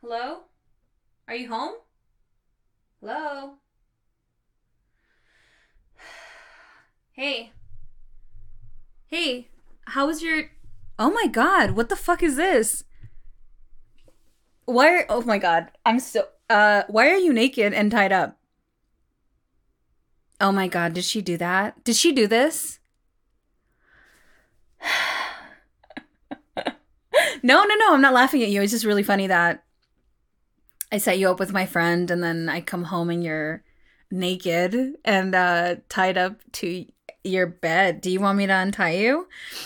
Hello? Are you home? Hello? Hey. Hey. How was your. Oh my god, what the fuck is this? Why are. Oh my god. I'm so. Why are you naked and tied up? Oh my god, did she do that? Did she do this? No, no, no, I'm not laughing at you. It's just really funny that I set you up with my friend and then I come home and you're naked and tied up to your bed. Do you want me to untie you?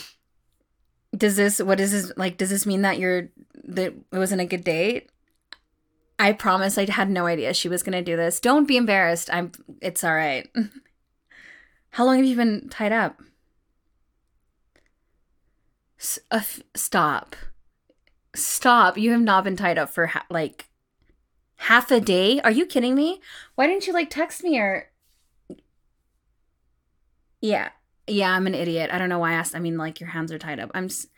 What is this like? Does this mean that it wasn't a good date? I promise I had no idea she was gonna do this. Don't be embarrassed. It's all right. How long have you been tied up? Stop. Stop. You have not been tied up for like half a day? Are you kidding me? Why didn't you like text me or. Yeah. Yeah, I'm an idiot. I don't know why I asked. I mean, like, your hands are tied up.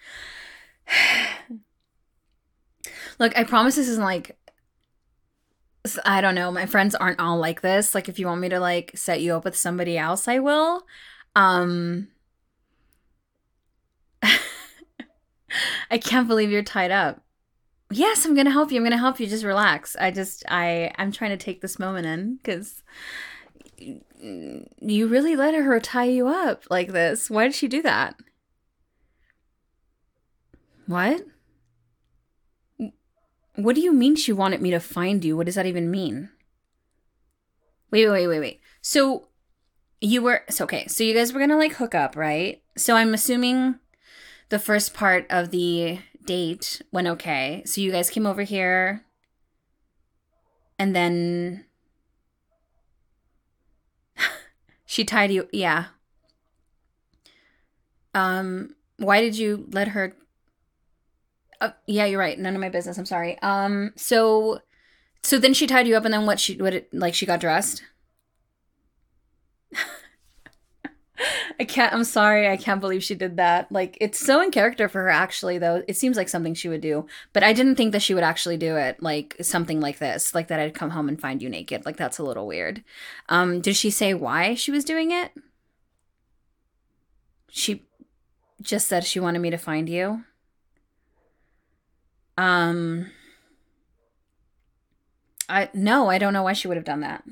Look, I promise this isn't like. I don't know. My friends aren't all like this. Like, if you want me to like set you up with somebody else, I will. Um, I can't believe you're tied up. Yes, I'm gonna help you. I'm gonna help you. Just relax. I'm trying to take this moment in because you really let her tie you up like this. Why did she do that? What? What do you mean she wanted me to find you? What does that even mean? Wait, wait, wait, wait. So you guys were gonna like hook up, right? So I'm assuming the first part of the date went okay. So you guys came over here and then she tied you. Yeah. Why did you let her? Yeah, you're right. None of my business. I'm sorry. So then she tied you up, and then like she got dressed. I can't. I'm sorry. I can't believe she did that. Like, it's so in character for her, actually, though. It seems like something she would do. But I didn't think that she would actually do it, like something like this, like that I'd come home and find you naked. Like, that's a little weird. Did she say why she was doing it? She just said she wanted me to find you. Um, I no, I don't know why she would have done that.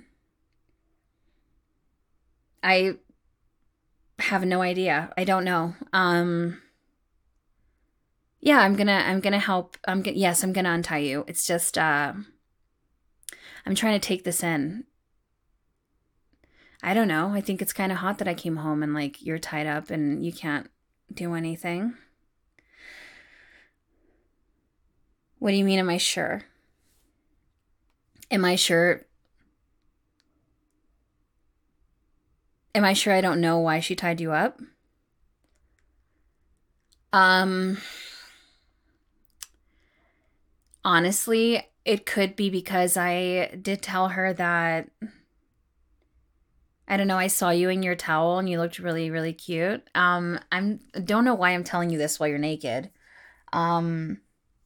I have no idea. I don't know. Yeah, I'm gonna help. Yes, I'm gonna untie you. It's just I'm trying to take this in. I don't know. I think it's kind of hot that I came home and like you're tied up and you can't do anything. What do you mean? Am I sure? Am I sure? Am I sure I don't know why she tied you up? Um, Honestly, it could be because I did tell her that I don't know, I saw you in your towel and you looked really, really cute. I'm don't know why I'm telling you this while you're naked. Um,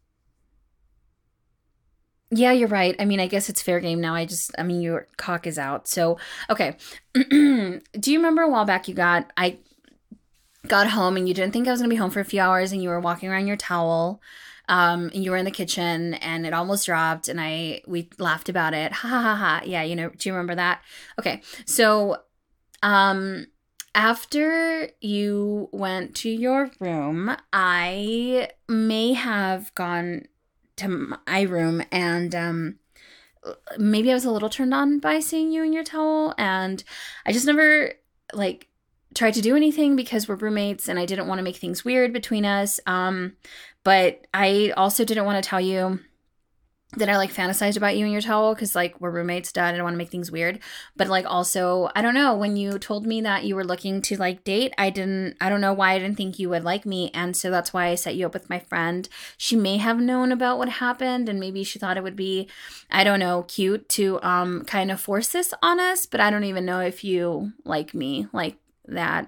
yeah, you're right. I mean, I guess it's fair game now. I mean, your cock is out. So, okay. Do you remember a while back I got home and you didn't think I was gonna be home for a few hours and you were walking around your towel, and you were in the kitchen and it almost dropped and we laughed about it. Ha ha ha ha. Yeah, do you remember that? Okay. So, um, after you went to your room, I may have gone to my room and maybe I was a little turned on by seeing you in your towel and I just never like tried to do anything because we're roommates and I didn't want to make things weird between us. But I also didn't want to tell you that I like fantasized about you and your towel because like we're roommates, dad. I don't want to make things weird. But like also, I don't know, when you told me that you were looking to like date, I don't know why I didn't think you would like me. And so that's why I set you up with my friend. She may have known about what happened and maybe she thought it would be, I don't know, cute to kind of force this on us. But I don't even know if you like me like that.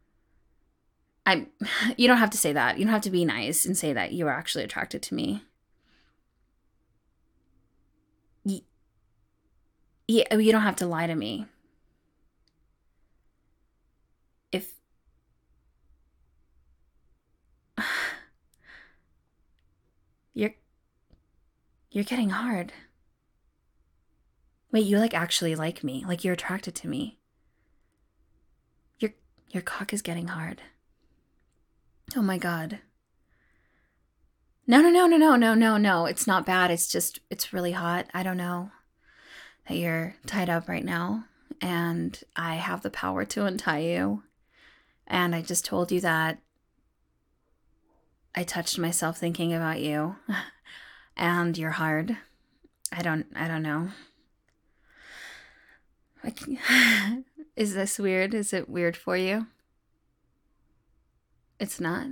I, you don't have to say that. You don't have to be nice and say that you are actually attracted to me. Yeah, you don't have to lie to me. If you're you're getting hard. Wait, you like actually like me? Like you're attracted to me? Your your cock is getting hard. Oh my god. No, no, no, no, no, no, no, no. It's not bad. It's really hot. I don't know that you're tied up right now, and I have the power to untie you. And I just told you that I touched myself thinking about you, and you're hard. I don't know. Like, is this weird? Is it weird for you? It's not.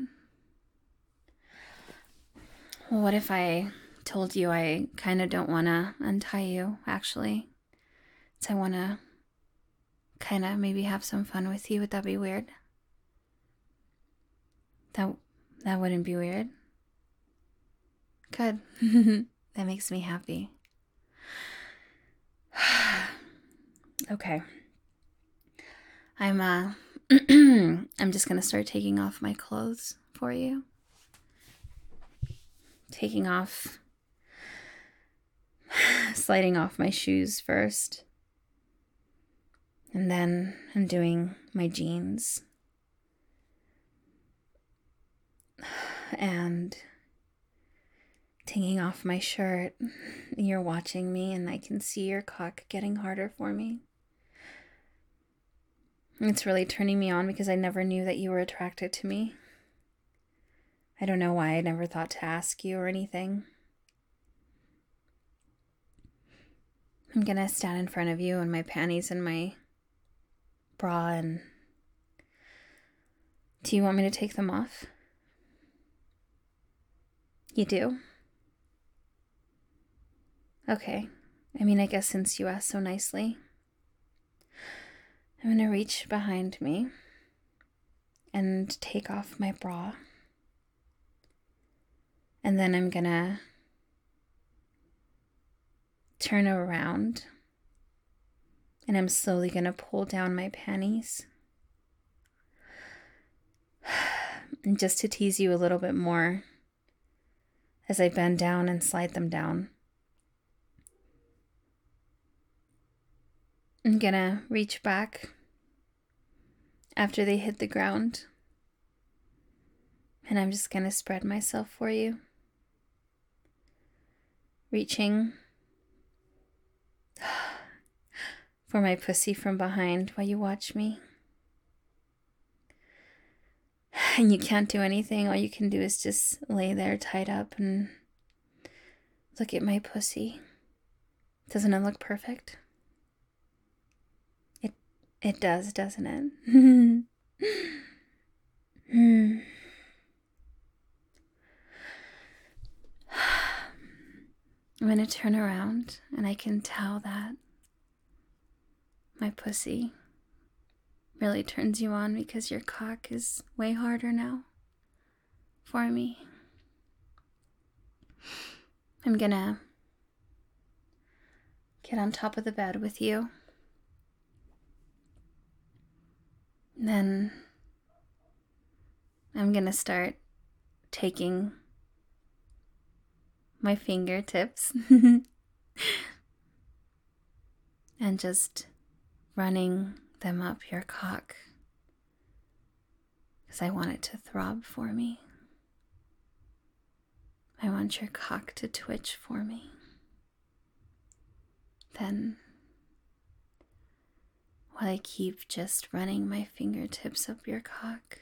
Well, what if I told you I kind of don't want to untie you, actually? So I want to kind of maybe have some fun with you. Would that be weird? That that wouldn't be weird. Good. That makes me happy. Okay. I'm I'm just going to start taking off my clothes for you. Taking off sliding off my shoes first. And then I'm doing my jeans. And taking off my shirt. You're watching me and I can see your cock getting harder for me. It's really turning me on because I never knew that you were attracted to me. I don't know why I never thought to ask you or anything. I'm gonna stand in front of you in my panties and my bra, and do you want me to take them off? You do? Okay. I mean, I guess since you asked so nicely. I'm gonna reach behind me and take off my bra. And then I'm gonna turn around and I'm slowly gonna pull down my panties. And just to tease you a little bit more, as I bend down and slide them down, I'm gonna reach back after they hit the ground. And I'm just gonna spread myself for you. Reaching for my pussy from behind while you watch me. And you can't do anything. All you can do is just lay there tied up and look at my pussy. Doesn't it look perfect? It does, doesn't it? I'm going to turn around and I can tell that my pussy really turns you on because your cock is way harder now for me. I'm going to get on top of the bed with you. Then I'm going to start taking my fingertips and just running them up your cock because I want it to throb for me. I want your cock to twitch for me. Then, while I keep just running my fingertips up your cock,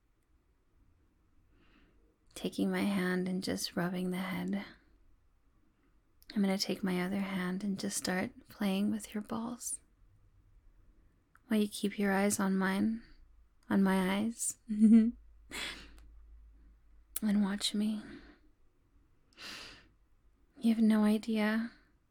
taking my hand and just rubbing the head, I'm going to take my other hand and just start playing with your balls. While you keep your eyes on mine, on my eyes, and watch me. You have no idea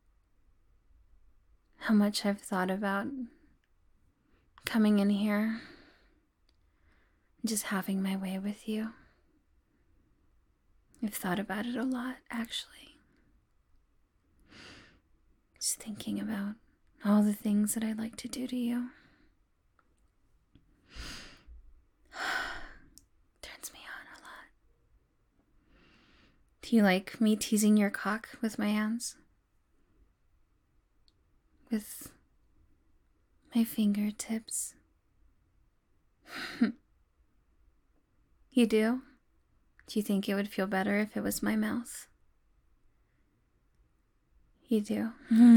how much I've thought about coming in here and just having my way with you. I've thought about it a lot, actually. Just thinking about all the things that I like to do to you. Turns me on a lot. Do you like me teasing your cock with my hands? With my fingertips? You do? Do you think it would feel better if it was my mouth? You do?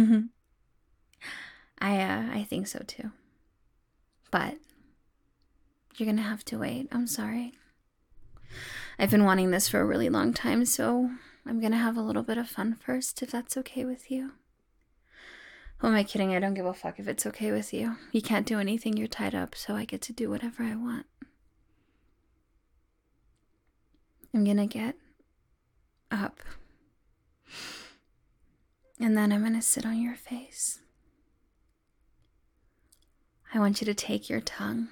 I think so too. But you're gonna have to wait. I'm sorry. I've been wanting this for a really long time, so I'm gonna have a little bit of fun first, if that's okay with you. Who am I kidding? I don't give a fuck if it's okay with you. You can't do anything, you're tied up, so I get to do whatever I want. I'm gonna get up. And then I'm gonna sit on your face. I want you to take your tongue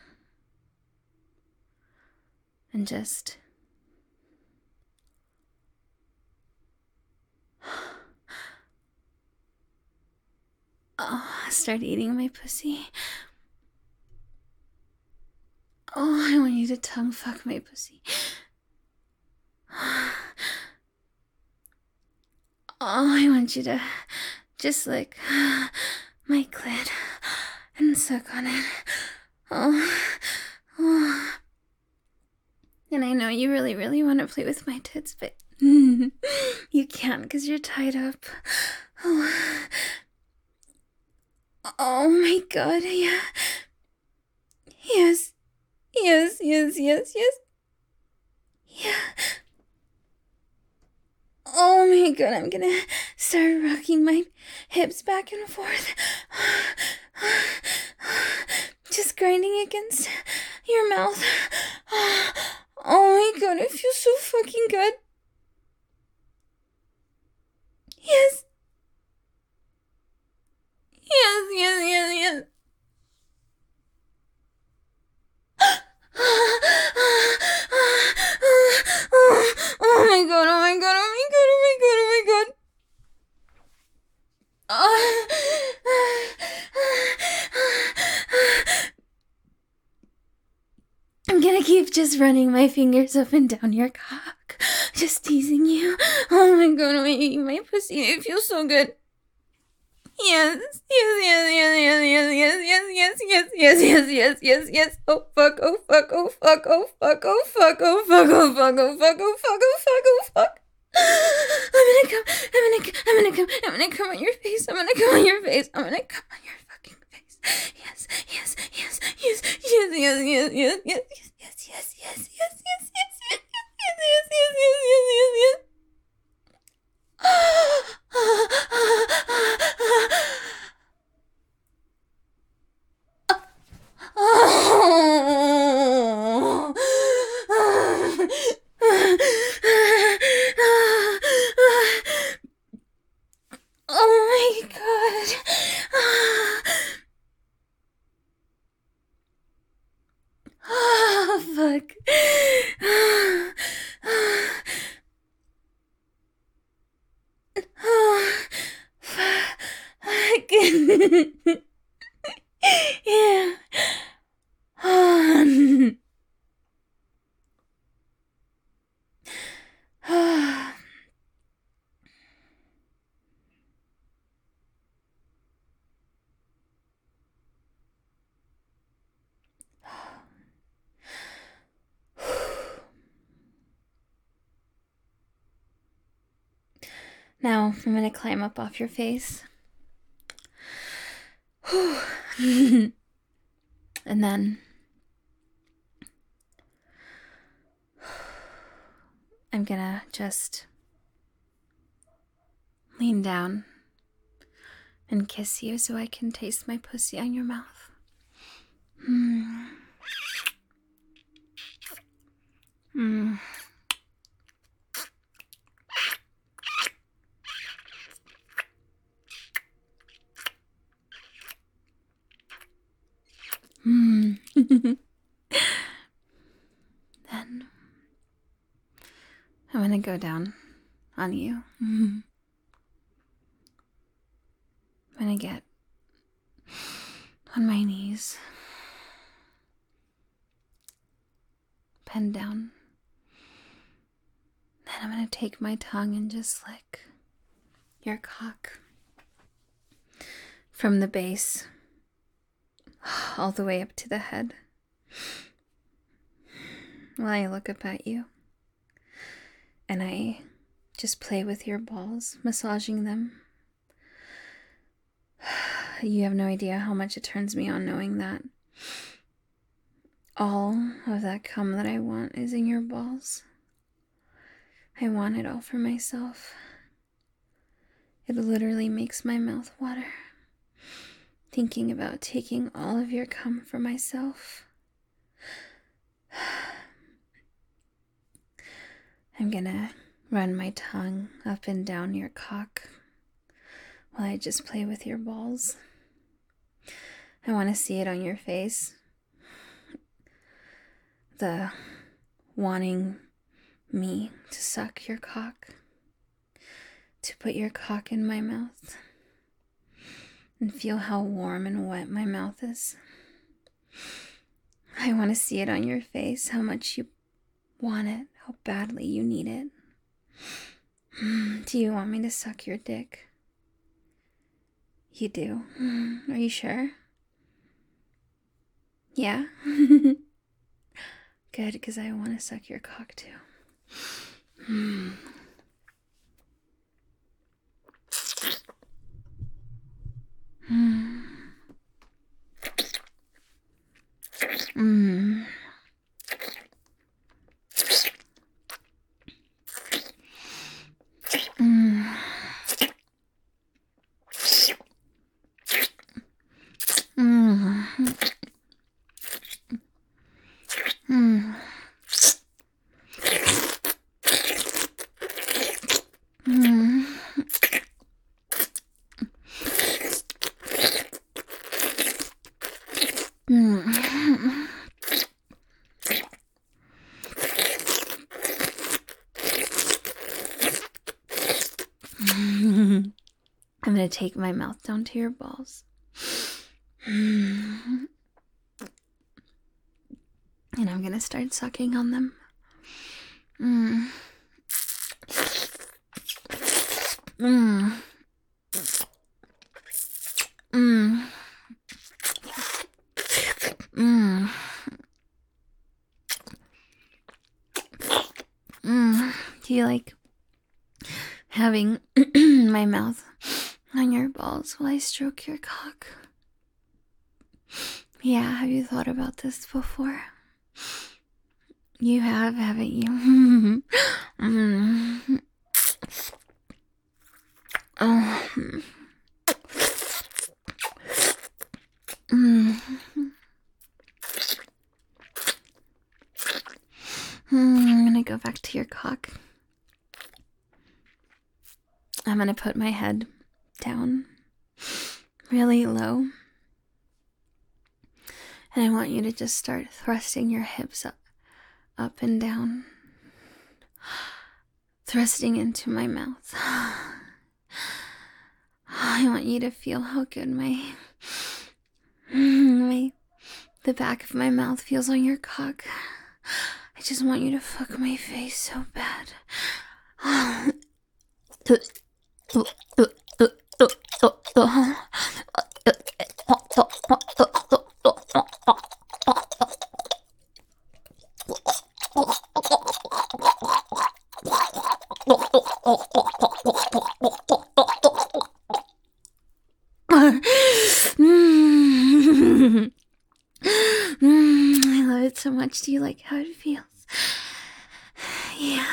and just start eating my pussy. I want you to tongue fuck my pussy. I want you to just lick my clit and suck on it. And I know you really, really want to play with my tits, but you can't because you're tied up. Oh my god, yeah. Yes. Yeah. Oh my god, I'm gonna start rocking my hips back and forth. Just grinding against your mouth. Oh my god, it feels so fucking good. Yes. Oh my god. I'm gonna keep just running my fingers up and down your cock, just teasing you. Oh my god, I'm eating my pussy. It feels so good. Yes. Oh fuck. I'm gonna come on your face. I'm gonna come on your fucking face. Yes. Oh my god. Oh, fuck. Fuck. Yeah. Now I'm gonna climb up off your face. And then I'm gonna just lean down and kiss you so I can taste my pussy on your mouth. Then I'm gonna go down on you. I'm gonna get on my knees. Pen down. Then I'm going to take my tongue and just lick your cock from the base all the way up to the head while I look up at you. And I just play with your balls, massaging them. You have no idea how much it turns me on knowing that all of that cum that I want is in your balls. I want it all for myself. It literally makes my mouth water, thinking about taking all of your cum for myself. I'm gonna run my tongue up and down your cock while I just play with your balls. I want to see it on your face. The wanting me to suck your cock, to put your cock in my mouth, and feel how warm and wet my mouth is. I want to see it on your face, how much you want it, how badly you need it. Do you want me to suck your dick? You do? Are you sure? Yeah? Good, because I want to suck your cock too. Mm. Mm. Mm. Mm. Mm. Mm. Mm. Mm. I'm gonna take my mouth down to your balls. And I'm gonna start sucking on them. Mm. Mm. Mm. Mm. Mm. Do you like having my mouth on your balls while I stroke your cock? Yeah, have you thought about this before? You have, haven't you? Mm. Oh. Mm. I'm gonna go back to your cock. I'm gonna put my head down really low. And I want you to just start thrusting your hips up and down. Thrusting into my mouth. I want you to feel how good the back of my mouth feels on your cock. I just want you to fuck my face so bad. I love it so much. Do you like how it feels? Yeah.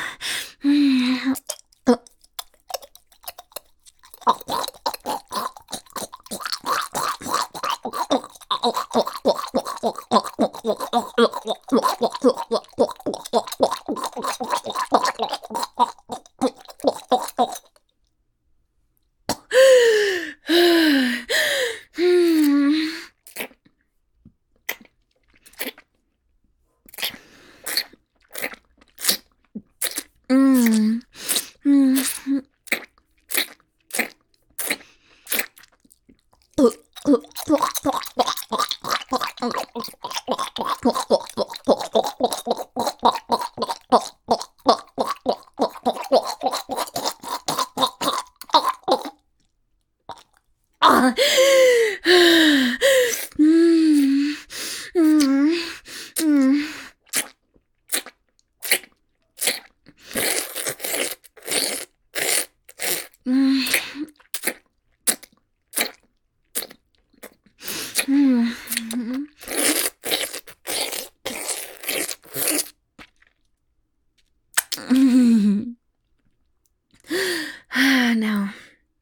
Now.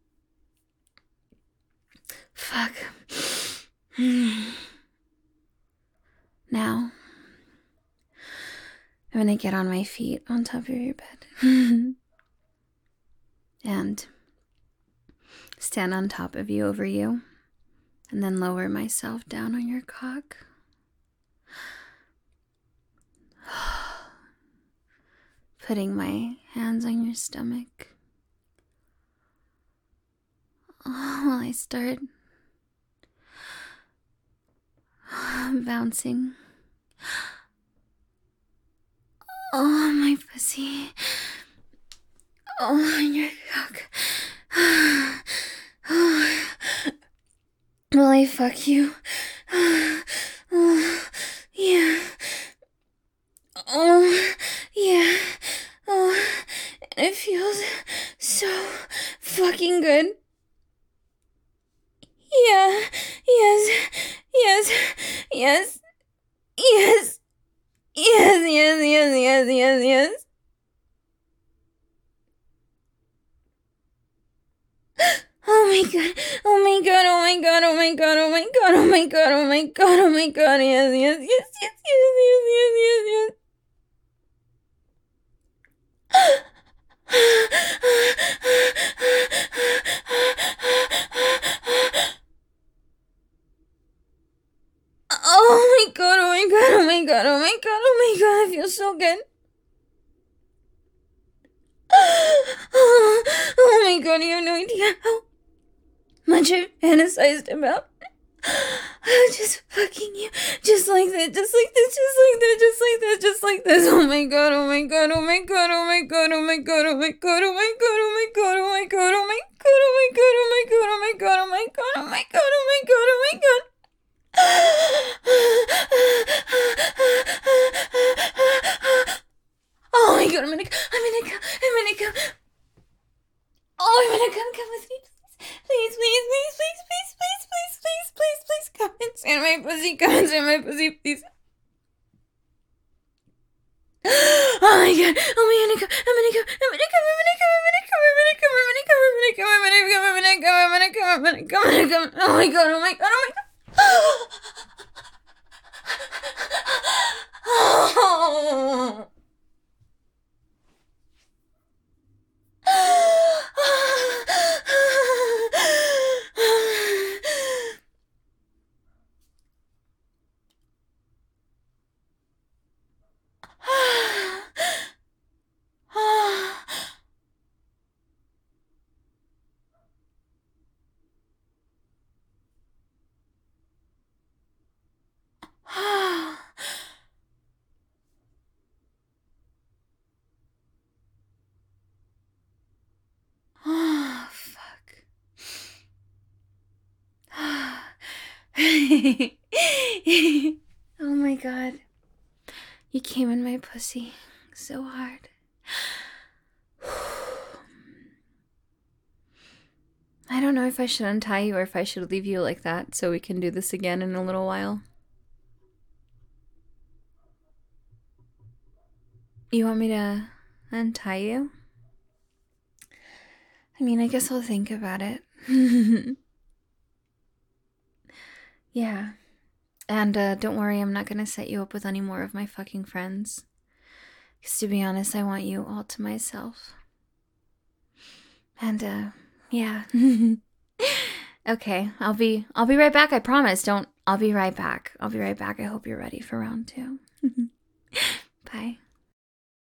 Fuck. Now. I'm gonna get on my feet on top of your bed. And stand on top of you over you. And then lower myself down on your cock. Putting my hands on your stomach. While I start bouncing. Oh, my pussy. Oh, your cock. Oh. Will I fuck you? Oh, yeah. Oh, yeah. Oh, it feels so fucking good. Yeah. Yes. Yes. Yes. Yes. Yes, yes, yes, yes, yes, yes. Oh my god, oh my god, oh my god, oh my god, oh my god, oh my god, oh my god, oh my god, yes, yes, yes, yes, yes, yes, yes, yes, yes. Oh my god, oh my god, oh my god, oh my god, oh my god, I feel so good. Oh my god, you have no idea how much I've fantasized about. Just fucking you, just like that, just like this, just like that, just like that, just like this. Oh my god, oh my god, oh my god, oh my god, oh my god, oh my god, oh my god, oh my god, oh my god, oh my god, oh my god, oh my god, oh my god, oh my god, oh my god, oh my god, oh my god. Oh my god, I'm gonna come. Oh, I'm gonna come with me, please, please, please, please, please, please, please, please, please, please, come inside my pussy, please. Oh my god, oh my god, I'm gonna come. Oh my god, oh my god, oh my god. Oh. Oh, fuck. Oh my god. You came in my pussy so hard. I don't know if I should untie you or if I should leave you like that so we can do this again in a little while. You want me to untie you? I mean, I guess I'll think about it. Yeah. And don't worry, I'm not gonna set you up with any more of my fucking friends. Because to be honest, I want you all to myself. And yeah. Okay, I'll be right back, I promise. I'll be right back. I hope you're ready for round 2. Bye.